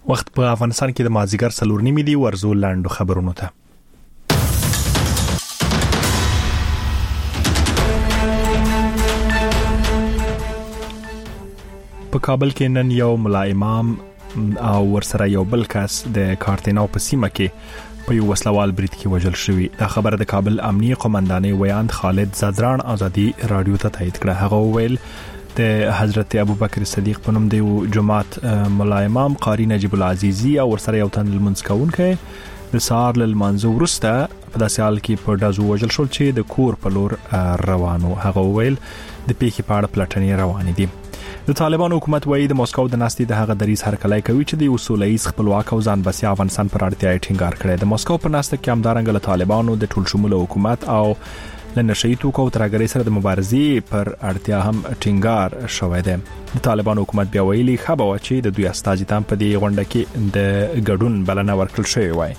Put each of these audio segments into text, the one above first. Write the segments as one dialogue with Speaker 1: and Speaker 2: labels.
Speaker 1: وخت په افغانستان کې د مازیګر 4:30 دی. ورزو لاندو خبرونو ته. په کابل کې نن یو ملا امام او ورسره یو بل کس د کارتیناو په سیمه کې په یو وسلوال برید کې وژل شوی. دا خبره د کابل امنیه قومندانۍ ویاند خالد زادران ازادي رادیو ته تایید کړه. هغه ویل د حضرت ابوبکر صدیق په نوم د جماعت ملا امام قاری نجیب العزیزی او ورسره یو تن المنځ کوونکی د سهار له لمانځه وروسته په داسې حال کې په ډازو وژل شول چې د کور په لور روانو. هغه ویل د پیښې په اړه پلټنې روانې دي. د طالبانو حکومت وایي د مسکو د ناستې د هغه دریځ هرکلی کوي چې د اصولایي خپلواک او ځان بسیا افغانستان پر اړتیا ټینګار کړی. د مسکو په ناسته کې همدارنګه له طالبانو د ټول شموله حکومت او له نشئی توکو او ترهګرۍ سره د مبارزې پر اړتیا هم ټینګار شوی دی. د طالبانو حکومت بیا ویلي خبره و چې د دوی استازي تام په دې غونډه کې د ګډون بلنه ورکړل شوې وای.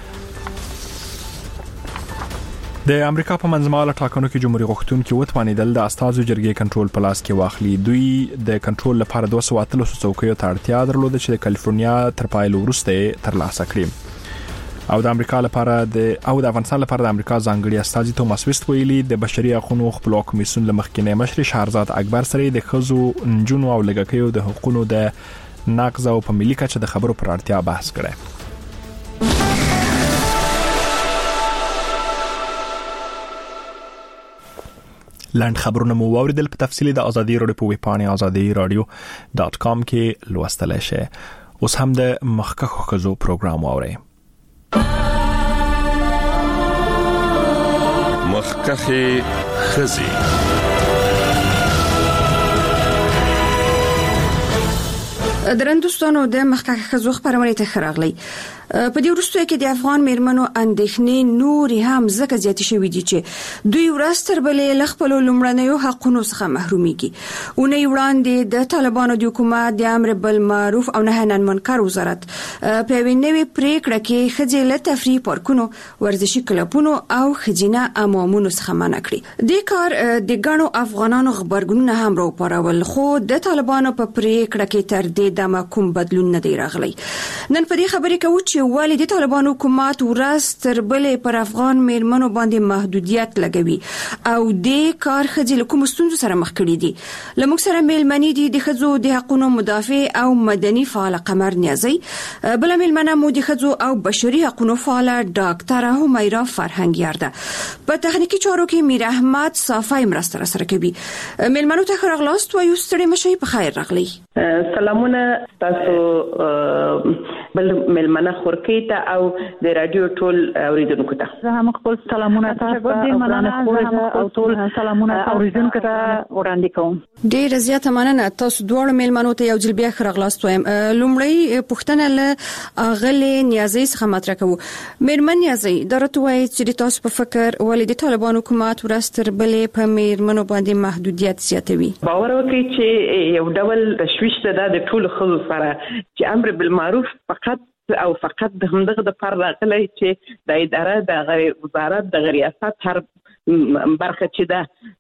Speaker 1: د امریکا په منځمهاله ټاکنو کې جمهوریت غوښتونکي وتوانیدل د استازو جرګې کنټرول په لاس کې واخلي. دوی د کنټرول لپاره 213 څوکیو ته اړتیا درلوده چې د کالیفورنیا تر پایلو وروسته ترلاسه کړي. او د امریکا لپاره د افغانستان لپاره د امریکا ځانګړي استازي توماس ویست ویلي د بشري حقوقو خپلواک کمیسیون لمخکینی مشر شهرزاد اکبر سره د خزو نجونو او لګکیو د حقوقو د نقض او په ملي کچه د خبرو پر اړتیا بحث کړي. لاند خبرونه مو واوریدل. په تفصیل د ازادي رادیو په ویبپاڼه azadiradio.com کې لوستلای شئ. اوس هم د مخکخو خزو پروګرام واورئ.
Speaker 2: مخکخه خزي
Speaker 3: درندوستانو د مخکخه خزو خبرونه ته خراغلی. په دې وروسته کې د افغان میرمنو اندېښنې نوري هم زکه زیات شوې دي چې دوی ورستر بلې لخپل لومړنیو حقونو څخه محروميږي. اونۍ وړاندې د طالبانو د حکومت د امر بالمعروف او نهي عن المنکر وزارت په وینوي پریکړه کې خځې له تفریح پارکونو، ورزشي کلبونو او خځینه امامونو څخه منع کړي. د کار د ګڼو افغانانو خبرګونونه هم راوپارول، خو د طالبانو په پریکړه کې تر دې دمه کوم بدلون نه دی راغلی. نن په دې خبرې کوو چې ولې د طالبانو حکومت ورځ تر بلې پر افغان میرمنو باندې محدودیت لګوي او د کار خځې له کوم ستونزو سره مخ کړي دي. لموږ سره میلمنې دي د خځو د حقوقو مدافع او مدني فعال قمر نیازی، بل میلمنه مو د خځو او بشري حقوقو فعال ډاکټر همیرا فرهنګیار ده. په تخنیکی چارو کې میر احمد صافی مرسته سره کوي. میلمنو ته خراغلاست و یو ستړي مشي په خیر راغلی.
Speaker 4: سلامونه تاسو بل میلمنه خورکی ته او د رادیو ټول اوریدونکو ته.
Speaker 5: زه هم خپل سلامونه تاسو او ټول سلامونه اوریدونکو ته وړاندې کوم.
Speaker 3: ډیر زیاته مننه. تاسو دوه میلمنو ته یو ځل بیا خراغلاست وایم. لومړی پوښتنه له اغلی نیازی څخه مطرح کوو. میرمن نیازی درته وایي چې تاسو په فکر ولې د طالبانو حکومت ورستر بلې په میرمنو باندې محدودیت زیاتوي؟
Speaker 4: باور وکړئ چې یو ډول تشویش ده د ټول خلکو سره چې امر بالمعروف فقط د همدغه د پر راغلی چې د اداره د وزارت د ریاست هر برخه چې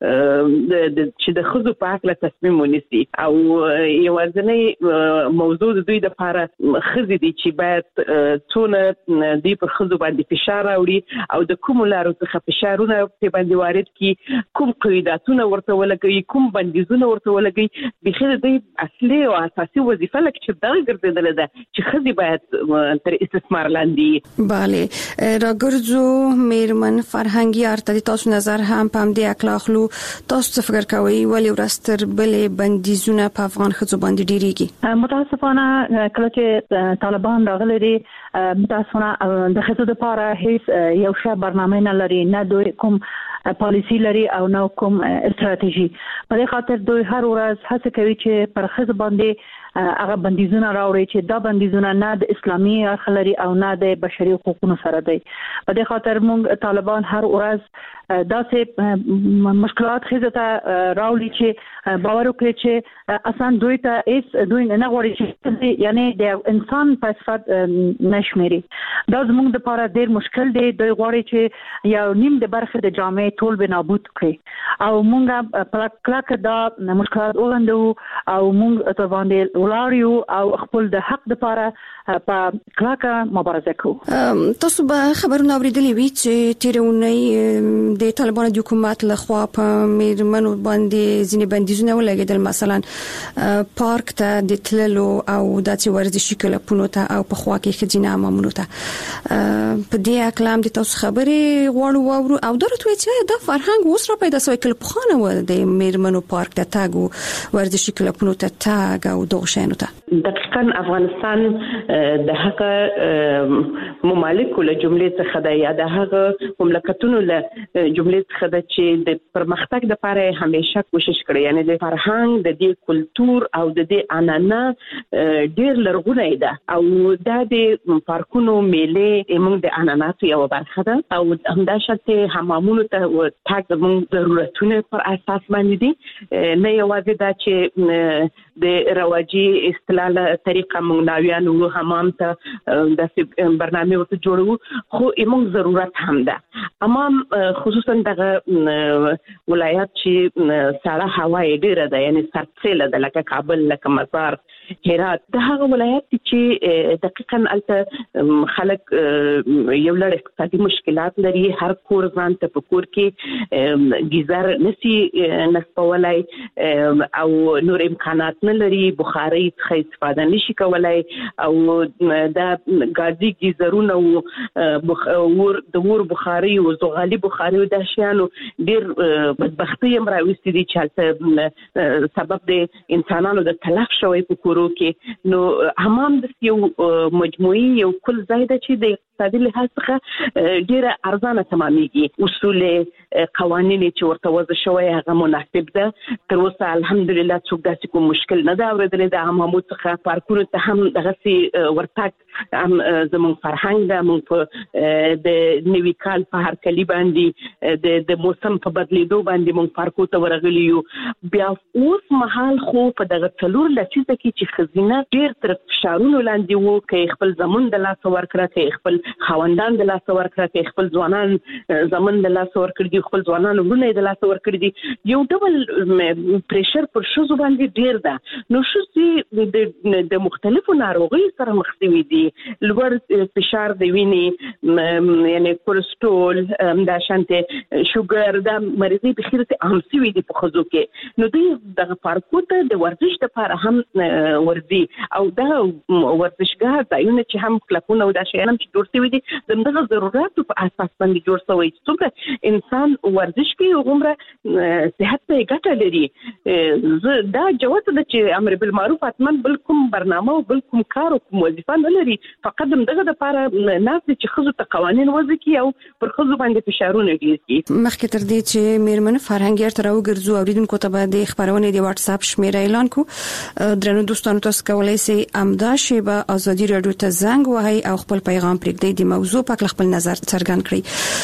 Speaker 4: د خزو په حق له تصمیم ونیسي او یوازینی موضوع د دوی د لپاره خزې دي چې باید څونه دوی پر خزو باندې فشار راوړي او د کوم لارو څخه فشارونه په باندې وارد کړي، کوم قیوداتونه ورته ولګوي، کوم بندیزونه ورته ولګوي. بخیر د اصلي او اساسي وظیفه لکه چې دغه ګرځیدل ده چې خزې باید تر استثمار لاندې.
Speaker 3: بله راګرځو میرمن فرهنګیار ته تاسو نظر هم پام دی اخلاقلو. تاسو څه فکر کوئ ولې ورستر بلې بندیزونه په افغان خځو باندې ډیریږي؟
Speaker 5: متاسفانه کله چې طالبان راغلي دي متاسفانه د خځو لپاره هیڅ یو ښه برنامه نه لري، نه دوی کوم پالیسی لري او نه کوم استراتیژي. په دې خاطر دوی هر ورځ هڅه کوي چې پر خځو باندې هغه بندیزونه راوړي چې دا بندیزونه نه د اسلامي اړخ لري او نه د بشري حقوقو سره دی. په دې خاطر موږ طالبان هر ورځ داسې مشکلات خځو ته راوړي چې باور وکړي چې اسان دوی ته هیڅ دوی نه غواړي چې یعنی د انسان په صفت نشمري. دا زموږ لپاره ډېر مشکل دی. دوی غواړي چې یو نیم د برخه د جامعې ټول به نابود کړي او موږ په کلکه دا مشکلات وغندو او موږ ته باندې ولاریو او خپل د حق لپاره په کلاکه مبارزه کوو.
Speaker 3: تاسو به خبرونه اوریدلې وي چې تیرونی د طالبانو د حکومت لخوا په میرمنو باندې ځینې بندیزونه ولګېدل، مثلا پارک ته د تللو او داسې ورزشي کلبونو ته او په خوا کې ښځینه حمامونو ته. په دې اکلام د تاسو خبرې غواړو او درته وایي چې دا فرهنګ اوس را پیدا شوی کله پخوانه و د میرمنو پارک ته تاګ او ورزشي کلبونو ته تاګ او دغه شیانو ته.
Speaker 4: دقیقاً افغانستان د هغه ممالک له جملې څخه د یا د هغه مملکتونو له جملې څخه د چې د پرمختګ لپاره همیشه کوشش کړی، یعنی د فرهنګ د دې کلچر او د دې عنعنه ډېر لرغونی ده او د پارکونو میلې موږ د عنعناتو یو برخه ده او همداشته حمامونو ته تاګ د موږ ضرورتونه پر اساس باندې دي، نه یوازې دا چې د رواجي استلاله طریقه موږ ناویانو حمام ته د برنامه ورته جوړو، خو موږ ضرورت هم ده. حمام خصوصا دغه ولایت چې سړه هوا یې ډیره ده، یعنی سرسیله ده، لکه کابل، لکه مزار، هرات، د هغه ولایت چې دقیقاً البته خلک یو لړ اقتصادي مشکلات لري، هر کور ځان ته په کور کې گیزر نسی نسپولای او نور امکانات نه لري، بخاري څخه استفاده نشي کولای او دا ګازي گیزرونه او د ور بخاري او زغالي بخاري د شیانو ډیر بدبختی هم راوستي دي چې سبب د انسانانو د تلف شوی په کورو کې. نو حمام د یو مجموعي یو کل ځای ده چې د اقتصادي لحاظ څخه ډیره ارزانه تمامېږي. اصول قوانین چې ورته وضع شوی هغه مناسب ده. تر اوسه الحمدلله څوک داسې کوم مشکل نه ده اورېدلی د حمامو څخه. پارکونو ته هم دغسې ورتګ هم زموږ فرهنګ ده. موږ په د نوي کال په هرکلي باندې د موسم په بدلیدو باندې موږ پارکو ته ورغلي یو. بیا اوس مهال خو په دغه څلور لسیزه کې چې ښځینه ډېر تر فشارونو لاندې وو، که خپل زمون د لاسه ورکړه، که خپل خاوندان د لاسه ورکړه، که خپل ځوانان زمون د لاسه ورکړي دي، خپل ځوانان وروڼه د لاسه ورکړي دي، یو ډول پریشر پر ښځو باندې ډېر ده. نو ښځې د مختلفو ناروغیو سره مخ شوي دي، لوړ فشار د وینې، یعنی کولسټرول، همداشانتې شوګر، دا مرضۍ بخیر عام شوي دي په ښځو کې. نو دوی دغه پارکو ته د ورزش لپاره هم ورځي او دا ورزشګاه ځایونه چې هم کلبونه او دا شیان هم چې جوړ شوي دي د همدغه ضروراتو په اساس باندې جوړ شوی چې څومره انسان ورزش کوي هغومره صحت ته یې ګټه لري. دا جوته ده چې امر بالمعروف حتما بل کوم برنامه او بل کوم کار او کوم وظیفه نه لري، فقط همدغه دپاره ناست دي چې ښځو ته قوانین وضع کړي او پر ښځو باندې فشارونه ډېر کړي.
Speaker 3: مخکې تر دې چې میرمنې فرهنګ ته راوګرځو، اوریدونکو ته به د خبرونې د واتس اپ شمیره اعلان کو. درنو دوستانو، تاسو کولای شئ امدا شیبه ازادي رادیو ته زنګ وهئ او خپل پیغام پرېږدئ، د موضوع په اړه خپل نظر څرګند کړئ.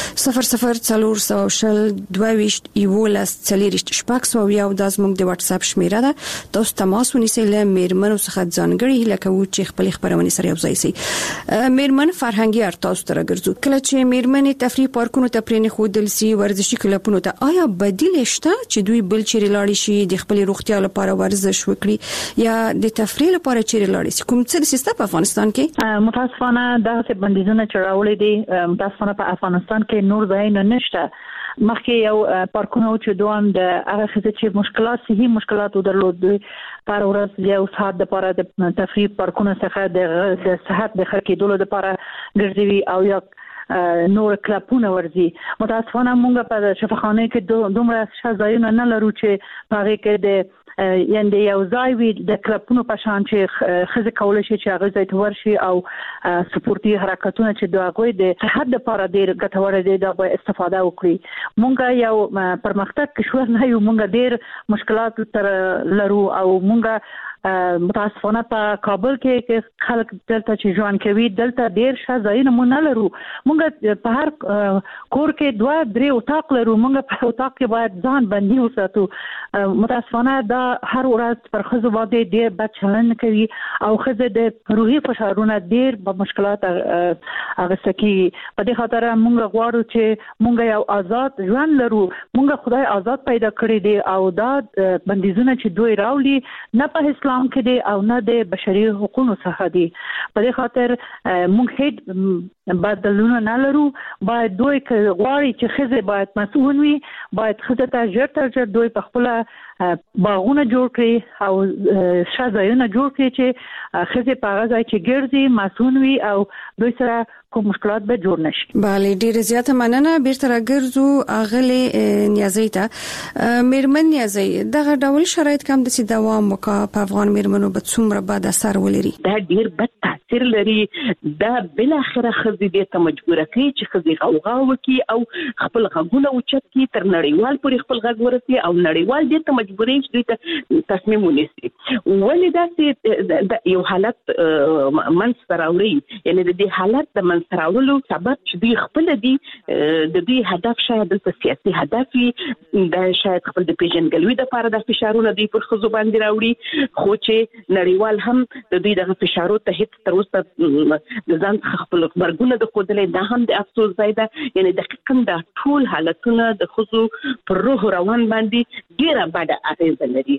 Speaker 3: 0040221140 دا زموږ د واتس اپ شمیره ده. تاسو تماس ونیسئ، له میرمنو څخه ځانګړي هیله کوو چې خپل خبرونه سره یوځای شي. میرمن فرهنګي ارتاس تر ګرځو، کله چې میرمنې تفریح پارکونو ته پرې خودل سي، ورزشي کلبونو ته، آیا بدیل شته چې دوی بل چیرې لاړ شي د خپل روغتیا لپاره ورزش وکړي یا د تفریح لپاره چیرې لاړ شي؟ کوم څه د سیستم په افغانستان کې؟
Speaker 5: متاسفانه دغه بندیزونه چې راولې دي متاسفانه په افغانستان کې نور ځایونه نشته. مخکې یو پارکونه چې دوام د هغه څه چې مشکلات صحي مشکلات درلود پر ورځ یو ساعت د لپاره د تفریح پارکونه څخه د صحت د خلکو دولت لپاره ګرځوي او یا نور کلبونه ورځي. متاسفانه موږ په شفاخانه کې دومره ځایونه نه لرو چې هغه کې د یعنی یو ځای وي د کلبونو په شان چې خزه کولای شي چې هغه ځای ته ورشي او سپورتي حرکتونه چې د هغه د صحت لپاره ډیر ګټور دي دا به استفاده وکړي. مونږ یو پرمختګ کشور نه یو، مونږ ډیر مشکلات تر لرو او مونږ متاسفانه په کابل کې خلک دلته چې ژوند کوي دلته ډیر ځایونه مونږ نه لرو. مونږ په هر کور کې 2-3 اتاق لرو، مونږ په اتاق کې باید ځان بندي وساتو. متاسفانه دا هر ورځ پر ښځو باندې ډیر بد چلند کوي او ښځې د روحي فشارونه ډیر په مشکلات اغوسته کیږي. په دې خاطر مونږ غواړو چې مونږ یو آزاد ژوند لرو. مونږ خدای آزاد پیدا کړی دی او دا بندیزونه چې دوی راولي نه په اسلام پام کې دي او نه د بشري حقوقو څخه دي. په دې خاطر موږ هیڅ بدلونه نه لرو. باید دوی غواړي چې ښځې باید مسؤل وي، باید ښځې ته ژر تر ژره دوی په خپل باغونه جوړ کړي او شاځایونه جوړ کړي چې ښځې په هغه ځای کې ګرځي مسؤل وي او دوی سره کوم مشکلات به جوړ نشي.
Speaker 3: بله ډیره زیاته مننه. بیرته راګرځو اغلې نیازی ته. میرمن نیازی دغه ډول شرایط کوم د دوام وکړه په افغان میرمنو به څومره بد اثر ولري؟
Speaker 4: دا ډیر بد تاثیر لري. دا بل اخره ښځې دې ته مجبور کوي چې ښځې غوغا وکړي او خپل غږونه اوچت کړي تر نړیوال پورې خپل غږ ورسي او نړیوال دې ته مجبورې چې دوی ته تصمیم ونیسي. ولې داسې یو حالت منځته راوړي، یعنې د دې حالت د منځته راوړلو سبب چې دوی خپل دي د دوی هدف شاید دلته سیاسي هدف وي، دا شاید خپل د پیژنګلوي لپاره د فشارونه دوی پر ښځو باندې راوړي، خو چې نړیوال هم د دوی دغه فشارو ته هیڅ تر اوسه د ځان څخه خپل غبرګونه د ښودلی، دا هم د افسوس ځای ده. یعنې دقیقاً دا ټول حالتونه د ښځو پر روح روان باندې ډېره بده اغېزه لري.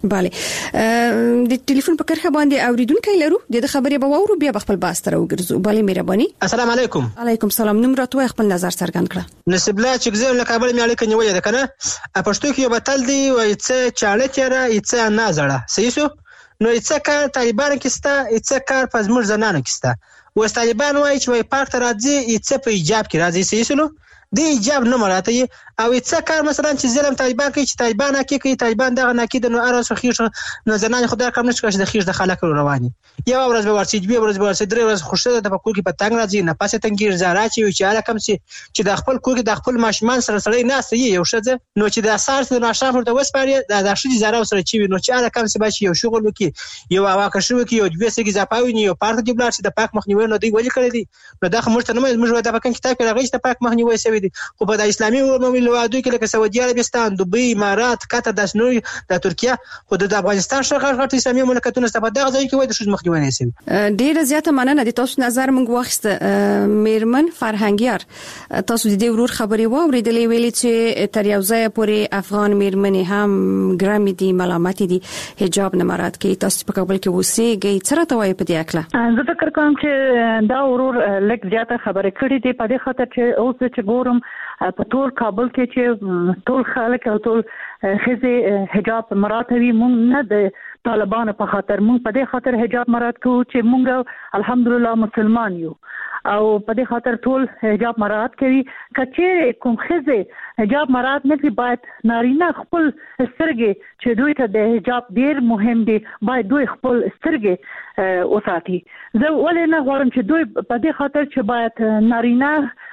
Speaker 3: بله د ټلیفون په کرښه باندې اوریدونکی لرو، د خبرې به واورو بیا خپل باس ته راوګرځو. بله مهرباني.
Speaker 6: السلام علیکم.
Speaker 3: علیکم السلام. نوم راته خپل نظر څرګند کړه.
Speaker 6: نصیب الله چې زه له کابل مې اړیکه نیولې ده کنه. پښتو کې یو بتل دی وایي څه چاړه تیرا ایڅه نه زړه صحیح شو. نو ایڅه کار طالبان کې ستا، ایڅه کار په زموږ زنانو کې ستا. اوس طالبان وایي چې وایي پاک ته راځي، ایڅه په ایجاب کې راځي صحیح شو. د ایجاب نه مراته او ایڅه کار مثلا چې ظلم طالبان کوي، چې طالبان حقیقي کوي، طالبان دغه ناکید نو ارس خېښ نو زنان خدای کار نشي چې د خېښ د خلک رواني. یو ورځ به ورسې، دوه ورځې به ورسې، درې ورځې خوشاله د پکور کې په تنګ راځي، نه پاسه تنګیر زارا چې اله کم چې د خپل کور کې د خپل ماشمان سره سره نه سي یو شته، نو چې د اساس د ناشاف ورته وسپاري د شې زارا سره چې نو چې اله کم څه بچي یو شغل وکي، یو واکه شو وکي، یو دوه سګي زپاوي، یو پارت دی بلار چې د پاک مخنیوي نو دی ولی کړی دی. نو دا خمرته نه موږ د پاک کتاب کې راغی چې د پاک مخنیوي سوي دي. خو په اسلامي مملکتونو کې لکه سعودي عربستان، دوبۍ، امارات، قطر، د نور د ترکیه، خو د افغانستان شغل اسلامي مملکتونو څخه دغه ځای کې وایي د شوز مخنیوي نه سي.
Speaker 3: ډیره زیاته مننه. د تاسو نظر موږ واخیسته. میرمن فرهنګیار، تاسو د دې ورور خبرې واوریدلې، ویلي چې تر یو ځای پورې افغان میرمنې هم ګرامي دي، ملامت دي، حجاب نه مراعات کوي. تاسو په کابل کې اوسېږئ، څه راته وایي په دې اړه؟
Speaker 5: زه فکر کوم چې دا ورور لږ زیاته خبرې کړې دي په دې خاطر چې اوس چې ګورم په ټول کابل کې چې ټول خلک او ټول ښځې حجاب مراعاتوي. مونږ نه د طالبانو په خاطر، مونږ په دې خاطر حجاب مراعات کوو چې مونږ الحمدلله مسلمان یو او په دې خاطر ټول حجاب مراعات کوي. کچېرې کوم ښځې حجاب مراعات نه کوي، باید نارینه خپل سترګې چې دوی ته د حجاب ډېر مهم دي، باید دوی خپل سترګې وساتي. زه ولې نه غواړم چې دوی په دې خاطر چې باید نارینه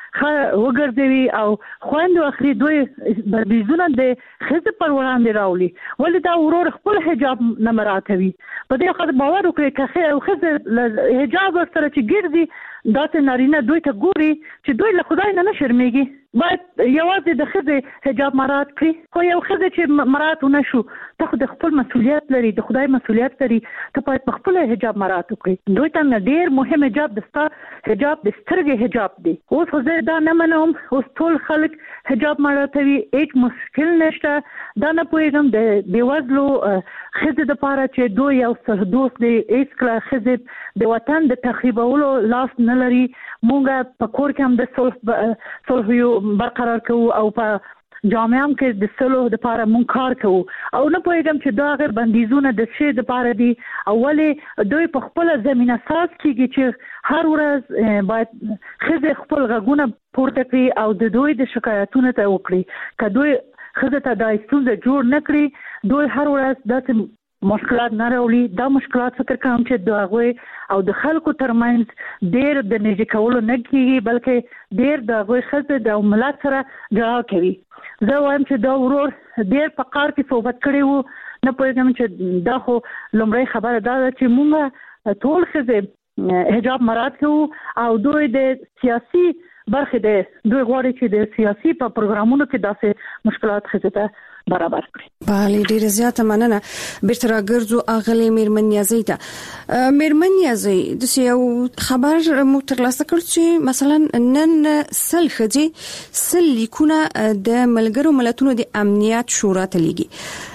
Speaker 5: وګرځوي او خويندو اخري دوی بيزونه د ښځې پر وړاندې راولي. ولې دا ورور خپل حجاب نه مراعاتوي؟ په دې خاطر باور وکړئ که ښځه حجاب سره چې ګرځي دا ته نارینه دوی ته ګوري چې دوی له خدای نه شرمېږي. باید یوازې د ښځې حجاب مراعات کړي. خو یو ښځه چې مراعات ونه شو، ته خو د خپل مسؤلیت لري، د خدای مسؤلیت لري، ته باید په خپل حجاب مراعات وکړي. دوی ته ډېر مهم حجاب د ستا حجاب د سترګې حجاب دی. اوس خو زه دا نه منم، اوس ټول خلک حجاب مراعاتوي، هیڅ مشکل نشته. دا نه پوهېږم د بېوزلو ښځې دپاره چې دوی یو سردوست دی، هېڅکله ښځې د وطن د تخریبولو لاس نه لري. مونږ په کور کې هم د صلح برقرار کوو او په جامعه هم کې د صلح لپاره مونږ کار کوو او نه پوهېږم چې دا غیر بندیزونه د څه لپاره دي او ولې دوی په خپله زمینه ساز کېږي چې هر ورځ باید ښځې خپل غږونه پورته کړي او د دوی د شکایتونو ته وکړي. که دوی ښځې ته دا ستونزه جوړ نه کړي، دوی هر ورځ داسې مشکلات نه راولي. دا مشکلات فکر کوم چې د هغوی او د خلکو ترمنځ ډېر د نږدې کولو نه کېږي، بلکې ډېر د هغوی ښځې د ملت سره جګړه کوي. زه وایم چې دا ورور ډېر په کار کې صحبت کړی وو. نه پوهېږم چې دا خو لومړی خبره دا ده چې موږ ټول ښځې حجاب مراعات کوو او دوی د سیاسي برخې دوی غواړي چې د سیاسي په پروګرامونو کې داسې مشکلات ښځې ته برابر کړي.
Speaker 3: بله ډیره زیاته مننه. بیرته راګرځو اغلې میرمن نیازی ته. میرمن نیازی د یو خبر مو ترلاسه کړ چې مثلا نن سل ښځې سل لیکونه د ملګرو ملتونو د امنیت شورا ته لیږي.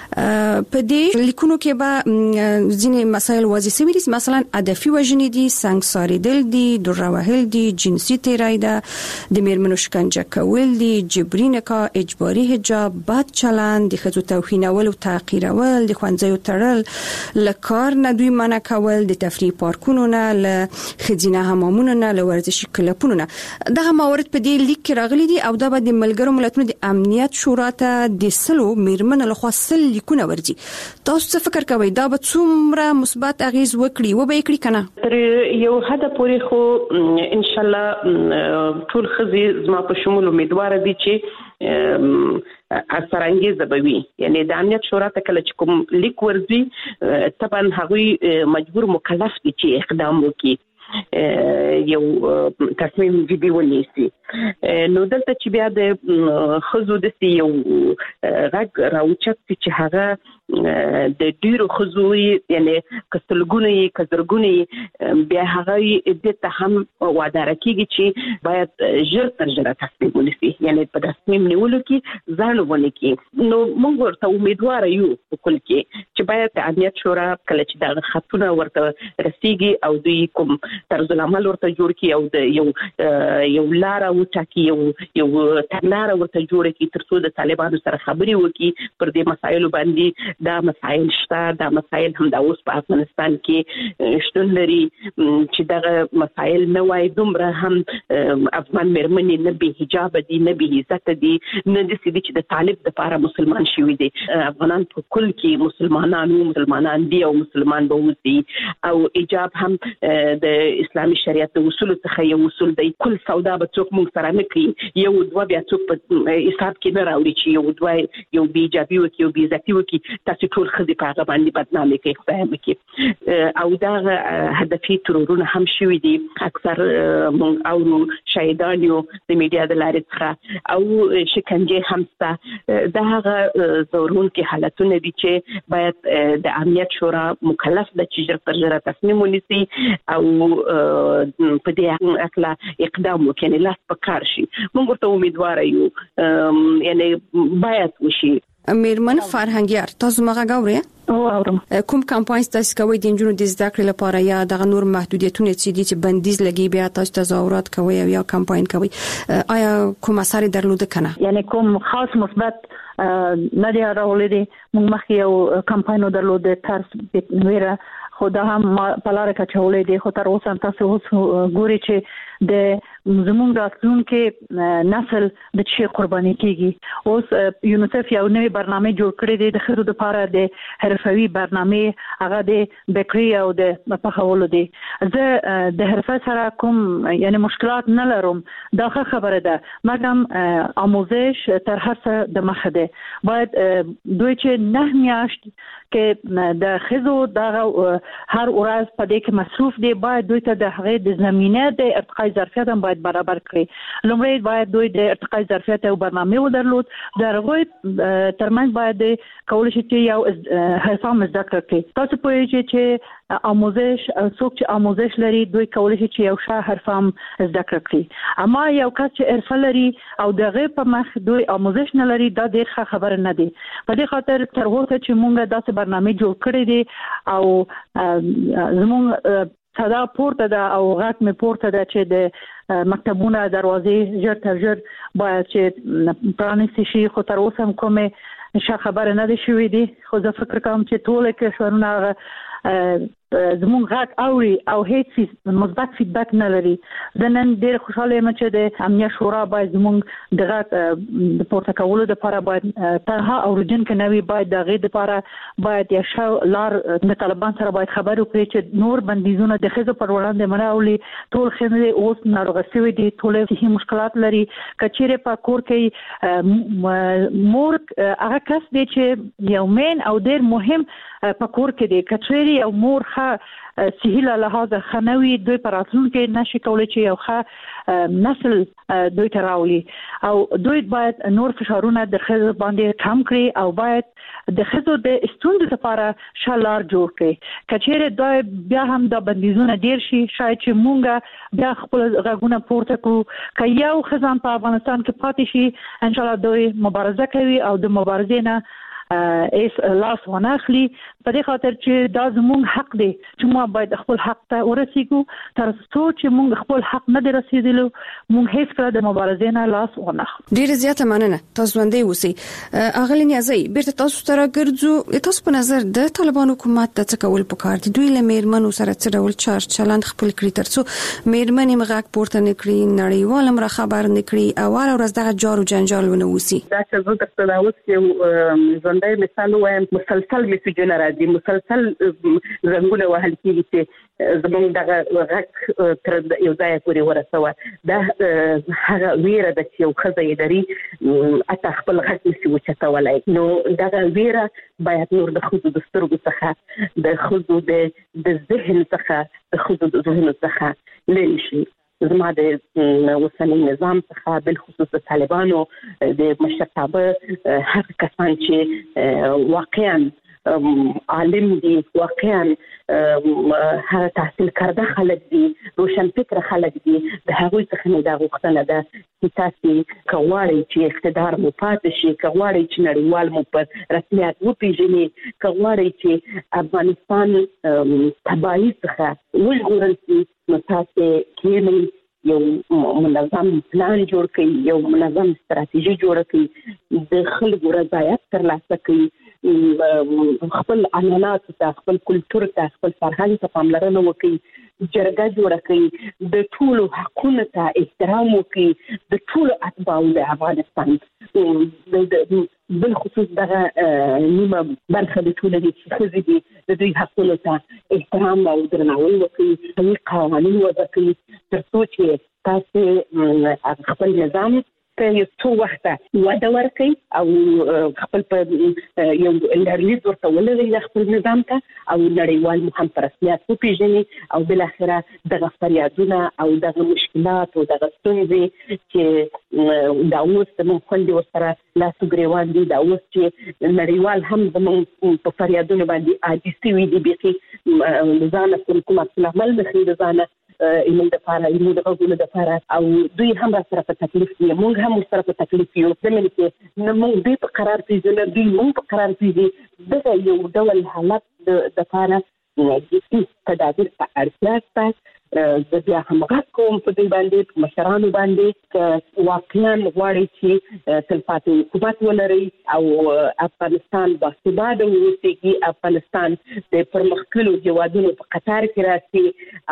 Speaker 3: په دې لیکونو کې به ځینې مسایل واضح شوي دي، مثلا هدفي وژنې دي، سنگساریدل دي، دره وهل دي، جنسي تیرای ده، د میرمنو شکنجه کول دي، جبري نکاح، اجباري حجاب، بد چلند، د ښځو توهینول او تحقیرول، د ښوونځیو تړل، له کار نه دوی منع کول، د تفریح پارکونو نه، له ښځینه حمامونو نه، له ورزشي کلبونو نه. دغه موارد په دې لیک کې راغلي دي او دا به د ملګرو ملتونو د امنیت شورا ته د سلو میرمنو لخوا سل لیکونه ورځي. تاسو څه فکر کوئ دا به څومره مثبت اغیز وکړي و به یې کړي کنه؟
Speaker 4: تر یو حد پورې خو ان شاء الله ټول خزي زما په شمول امیدوار دي چې اثرانګیزه به وي. یعنی د امنیت شورا ته کله چې کوم لیک ورځي طبعا هغوی مجبور مکلف دي چې اقدام وکړي، یو تصمیم جدي ونیسي. نو دلته چې بیا د خزو د یو غږ راوچت چې هغه د ډیرو خزوی یعنی کستلګونی کزرګونی بیا هغه د ته هم وادار کیږي چې باید ژر تر ژره تصمیم ونیسي، یعنی په تصمیم نیولو کې ځان ونه کړي. نو موږ ورته امیدوار یو په کل کې چې باید د امنیت شورا کله چې دا خطونه ورته رسیږي او دوی کوم طرز العمل ورته جوړ کړي او د یو لار وټاکي، یو تګلاره ورته جوړ کړي ترڅو د طالبانو سره خبرې وکړي پر دې مسایلو باندې. دا مسایل شته، دا مسایل هم د اوس په افغانستان کې شتون لري چې دغه مسایل نه وای دومره هم افغان مېرمنې نه به حجاب دي، نه به عزت دي، نه د سړي چې د طالب د لپاره مسلمان شوی دي. افغانان په کل کې مسلمانان دي او مسلمان به وي او حجاب هم د اسلامي شریعت د اصول څخه یو اصول دی. کل سودا به څوک موږ سره نه کوي، یو دوه بیا څوک په حساب کې نه راوړي چې یو دوه یو بي حجابي وکي او بي عزتي وکي تاسو ټول خدي په هغه باندې بدنامي کوي خدای مکي. او دا هدفي ترورونه هم شوي دي، اکثر مونږ او شهیدان یو د میډیا د لارې څخه او شکنجه هم ستا. دا هغه ضرورون کې حالتونه دي چې باید د امنیت شورا مکلف د چې ژر تر ژره تصمیم ونیسي او په دې اړه اقدام وکړي، لاس په کار شي. موږ ورته امیدوار یو، یعنی باید وشي.
Speaker 3: میرمن فرهنګیار، تاسو مغه غوړی
Speaker 5: اورم
Speaker 3: کوم کمپاین تاسو کوي د جنونو د زده کړې لپاره یا د نور محدودیتونه چې بندیز لګي بیا تاسو تظاهرات کوي یا کمپاین کوي، آیا کوم اثر درلوده کنه؟
Speaker 5: یعنی کوم خاص مثبت نه دی راولې؟ موږ مخکې یو کمپاین درلوده ترس ویره خو دا هم په لار کې چولې دي. خو تر اوسه تاسو ګوري چې د زموږ راتلونکي نسل د چی قرباني کیږي. اوس یونیسف یو نوې برنامه جوړ کړې ده د خزو لپاره، د حرفوي برنامه، هغه د بیکري او د پخولو دي. زه د حرفه سره کوم یعنی مشکلات نه لرم، دا خبره ده، مګم آموزش تر هر څه د مخه ده. باید دوی چې 9 میاشت کې د خزو د هر ورځ په دې کې مصروف دي، باید دوی ته د هغه د زمينه د ارتقاء ظرفیت هم باید برابر کړي. لومړی باید دوی د ارتقاء ظرفیت او برنامه ودرلود، درغوی ترمنځ باید کول شي چې یو حرفه مزدکر کړي. تاسو پوهیږئ چې آموزش څوک چې آموزش لري دوی کول شي چې یو ښه حرفه زدکر کړي، اما یو کس چې حرفه لري او دغه په مخ دوی آموزش نه لري دا ډیر ښه خبره نه دی. په دې خاطر تر اوسه چې موږ داسې برنامه جوړ کړی دي او زموږ صدا پورته ده او غږ مې پورته ده چې د مکتبونو دروازې ژر تر ژر باید چې پرانیستي شي. خو تر اوسه هم کومه ښه خبره نه ده شوې دي. خو زه فکر کوم چې ټول کشورونه زموږ غږ اوري او هیڅ مثبت فیډبک نه لري. زه نن ډېر خوشاله یم چې د امنیت شورا باید زموږ د غږ د پورته کولو لپاره باید تنها اوریدونکو نوي باید د غږ لپاره باید یو ښه لار د طالبان سره باید خبرې وکړي چې نور بندیزونه د ښځو پر وړاندې مناولي. ټول ښځې اوس ناروغه شوي دي، ټول صحي مشکلات لري. کچېرې په کور کې مور هغه کس دی چې یو مین او ډېر مهم په کور کې دی. کچېرې یو مور صحیح له لحاظه خنوي دوی پر راتلونکي نشي کولای چې یو ښه نسل دوی ته راولي او دوی باید نور فشارونه د ښځو باندې کم کړي او باید د ښځو د ستونزو لپاره شالار جوړ کړي. کچېرې دوی بیا هم د بندیزونه ډیر شي، شاید چې مونږ بیا خپل غږونه پورته کړو. که یو ښځه په افغانستان کې پاتې شي ان شاء الله دوی مبارزه کوي او د مبارزې نه ایس لاس وناخلي په دې خاطر چې دا زموږ حق دی چې موږ باید خپل حق ته ورسیږو تر څو چې موږ خپل حق نه رسیدلو موږ هیڅ کله د مبارزې نه لاس وناخلو.
Speaker 3: ډیره زیاته مننه تاسو باندې اوسئ. اغلی نیازی بیرته تاسو سره ګرځو. تاسو په نظر د طالبان حکومت د څه کول پکار دي؟ دوی له میرمنو سره څه ډول چلند خپل کړی ترڅو میرمنې مغاک پورته نکړي نړیوال امر خبر نکړي او ورځ دغه جار او جنجال ونه وسی؟
Speaker 4: دا چې زه د تداوت یو ژوندۍ مثال وایم، مسلسل میسجونه راځي، مسلسل زنګونه وهل کیږي چې زموږ دغه غږ تر یو ځای پورې ورسوه. دا هغه ویره ده چې یو ښځه یې لري اته خپل غږ نشي اوچتولی. نو دغه ویره باید نور د ښځو د سترګو څخه، د ښځو د ذهن څخه، د ښځو د ذهنو څخه لرې شي. زما د اوسنی نظام څخه بالخصوص د طالبانو د مشرتابه هغه کسان چې واقعا عالم دي، واقعا هغه تحصیل کرده خلک دي، روشن فکر خلک دي، د هغوی څخه نه دا غوښتنه ده چې تاسو کواړی چې اقتدار مو پاتې شي، کواړی چې نړیوال مو په رسمیت وپیژني، کواړی چې افغانستان تباہی څخه وژغورل شي، نو تاسو کېنئ یو منظم پلان جوړ کړئ، یو منظم ستراتیژي جوړ کړئ، د خلکو رضایت ترلاسه کړئ، خپل عنعنات ته، خپل کلتور ته، خپل فرهنګ ته پاملرنه وکړئ، جرګه جوړه کړئ، د ټولو حقونو ته احترام وکړئ، د ټولو اتباعو د افغانستان بالخصوص دغه نیمه برخه د ټولنې چې ښځې دي د دوی حقونو ته احترام او درناوی وکړي، صحیح قوانین وضع کړي تر څو چې تاسو خپل نظام ته یو څو وخته وده ورکړي او خپل په یو لرلیز ورته ولري خپل نظام ته او نړیوال مو هم په رسمیت وپیژني او بالاخره دغه فریادونه او دغه مشکلات او دغه ستونزې چې دا اوس زموږ خویندې ورسره لاس ګرېوان دي، دا اوس چې نړیوال هم زموږ په فریادونو باندې عاجز شوي دي، بیخي ځانه کوم عکس العمل نښي د ځانه ایمون د پاره، ایمون د غوږونو د پاره، او دوی هم سره په تکلیف دي، موږ هم سره په تکلیف یو. زموږ کې نه موږ دوی په قرار پیژنو، دوی موږ په قرار پیژني. دغه یو ډول حالت د پاره د تدابیر په اړتیا شته. زه بیا هم غږ کوم په دوی باندې، په مشرانو باندې، که واقعا غواړي چې تلپاتې حکومت ولري او افغانستان باثباته واوسي، افغانستان د پرمختللو هیوادونو په قطار کې راشي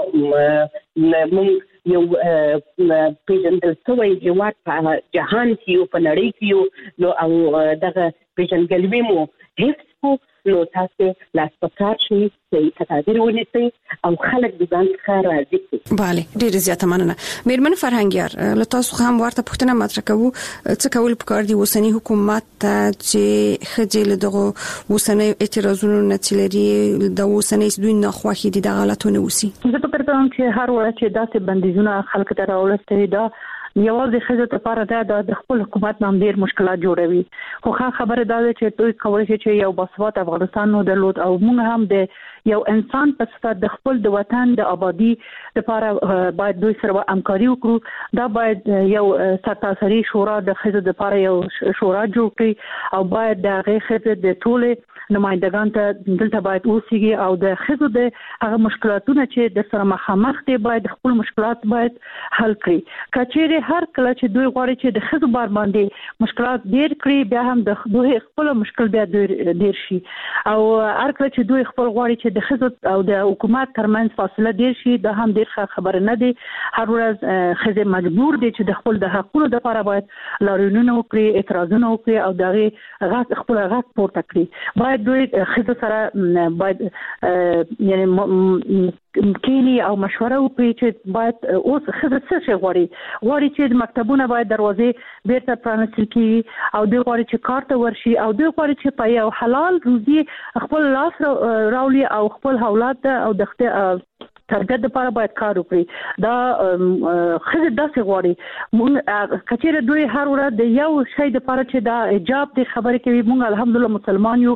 Speaker 4: او موږ یو پیژندل شوی هیواد په جهان کې او په نړۍ کې نو او دغه پیژندګلوي مو حفظ کو، نو تاسو لاس پکار شي چې تدابیر ونیسئ او خلک د ځان څخه راضي کړي.
Speaker 3: bale ډیره زیاته مننه. میرمن فرهنګیار، له تاسو هم ورته پوښتنه مطرح کوو، څه کول پکار دي اوسنی حکومت ته چې خځې له دغه اوسنی اعتراضونو نتیلري د اوسنی دوی نه خوښي دي د غلطونه وسی؟
Speaker 5: زه فکر کوم چې هر وخت چې داسې بندیزونه خلک ته راولسته دا یوازې ښځو لپاره د خپل حکومت نام ډیر مشکلات جوړوي. خو خبره دا ده چې دوی کولی شي چې یو باسواده افغانستان نو درلود او موږ هم د یو انسان په صفت د خپل د وطن د آبادی لپاره باید دوی سره همکاري وکړو. دا باید یو سرتاسري شورا د ښځو لپاره یو شورا جوړ کړي او باید د هغه ښځې د ټوله نمائندگان ته دلته باید اوسېږي او د ښځو د هغه مشکلاتونه چې د سره مخامخ دي باید خپل مشکلات باید حل کړي. کچېره هر کله چې دوی غواړي چې د ښځو بار باندې مشکلات ډیر کړي، بیا هم د دوی خپل مشکل بیا ډیر شي او هر کله چې دوی خپل غواړي چې د ښځو او د حکومت ترمنځ فاصله ډیر شي، دا هم ډیر خبره نه دی. هر ورځ ښځې مجبور دي چې د خپل د حقوقو لپاره باید لاریونونه وکړي، اعتراضونه وکړي او دغه غږ خپل غږ پورته کړي. باید دوی ښځو سره باید یعنی کینی او مشوره وکړي چې باید اوس ښځې څه غواړي چې مکتبونه باید دروازې بیرته پرانیستل کړي او دوی غواړي چې کار ته ورشي او دوی غواړي چې په یو حلال روزي خپل لاس راولي او خپل اولاد او د ترګد لپاره باید کار وکړي. دا ښځې داسې غواړي. مونږ کچېره دوی هر ورځ د یو شی لپاره چې دا حجاب د خبرې کوي، مونږ الحمدلله مسلمان یو،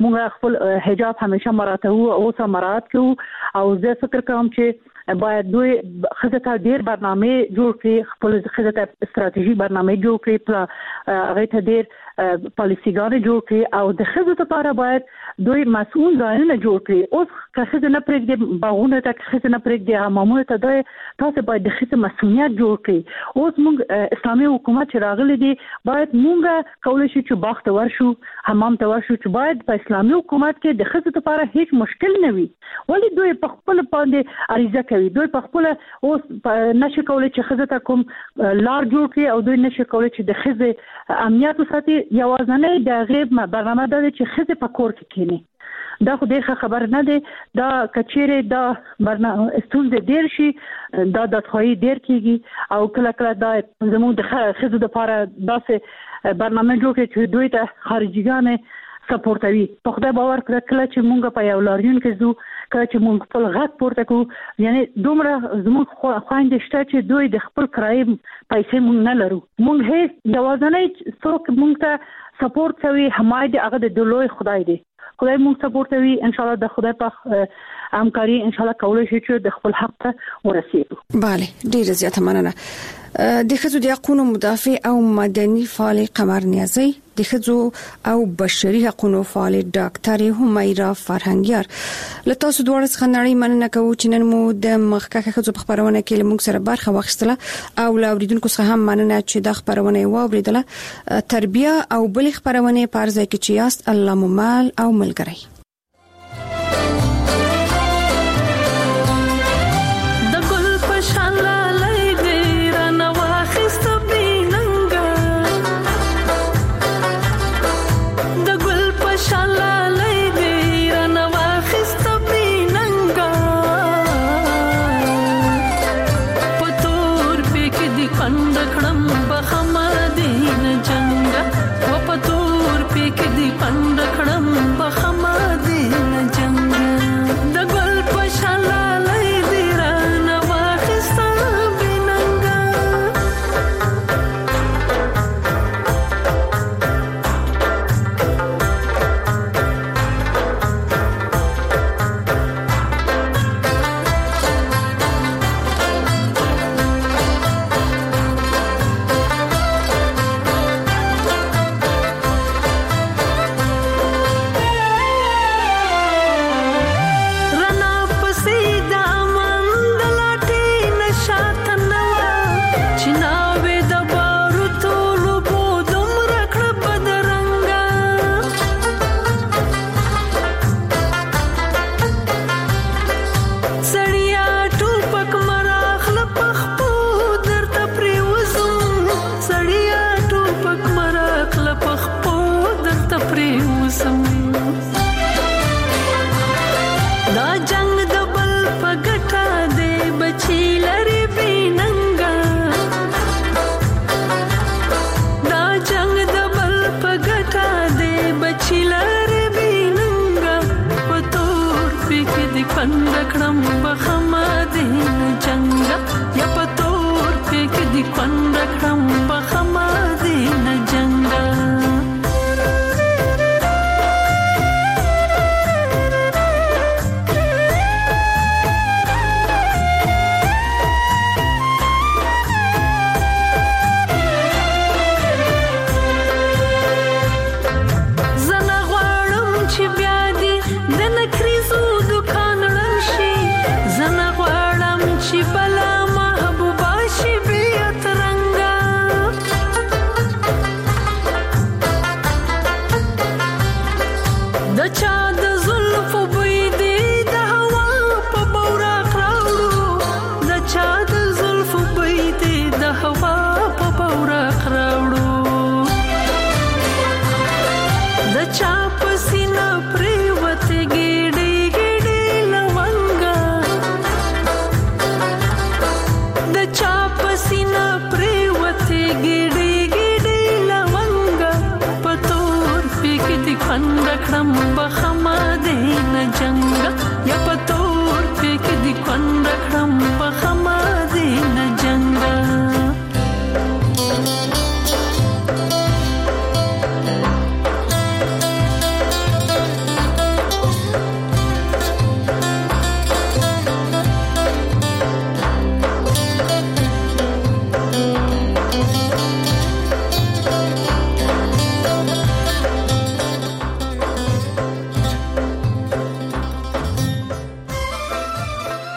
Speaker 5: موږ خپل حجاب همیشه مراته او مراعات کوو او زه فکر کوم چې باید دوی خزته ډیر برنامه جوړ کړي خپل خزته استراتیژي برنامه جوړ کړي هغه ته ډیر پالیسيګان جوړ کړي او د خزته لپاره باید دوی مسؤل ځایونه جوړ کړي اوس که خزه نه پرېږدي باغونه ته خزه نه پرېږدي حمامونه ته دوی تاسو باید د خزه مسؤلیت جوړ کړي اوس موږ اسلامي حکومت چې راغلي دي باید موږ کولای شو چې باغ ته ورشو حمام ته ورشو چې باید په اسلامي حکومت کې د خزه لپاره هیڅ مشکل نه وي ولی دوی په خپل باندې اړیزه کوي دوی په خپل اوس نشي کولای چې خزه ته کوم لار جوړ کړي او دوی نشي کولای چې د خزه امنیت وساتي یوازنه د غیب برنامه ده چې خزه په کور کې کینی دا خو دغه خبر نه دی دا کچېره دا برنامه استونزه ډیر شي دا د خوای ډیر کیږي او کله کله دا زموږ د خزه د لپاره داسې برنامه جوړ کړي چې دوی ته خارجيګان سپورټوي په خدای باور کړه چې مونږ په یو لاریون کې زو کله چې مونږ خپل غږ پورته کوو یعنی دومره زموږ خويندې شته چې دوی د خپل کرای پیسې مونږ نه لرو مونږ هیڅ یوازنۍ څوک مونږ ته سپورټ کوي حمایت هغه د دلوي خدای دی خدای مونږ سپورټ کوي ان شاء الله د خدای په همکاري ان شاء الله کولای شي چې د خپل حق ته ورسېږو
Speaker 3: bale ډیر زیاته مننه د خزو د حقوقو مدافع او مدني فعال قمر نیازی د خزو او بشري حقوقو فعال ډاکټر همیرا فرهنګیار له تاسو دوه څخه نړۍ مننه کوم چې نن مو د مخکې خزو په خبرونه کې موږ سره برخه واخیستله او لا اوریدونکو څخه هم مننه چې د خبرونه واوریدله تربیه او بل خبرونه پارځای کې چې یاست الله ممال او ملګری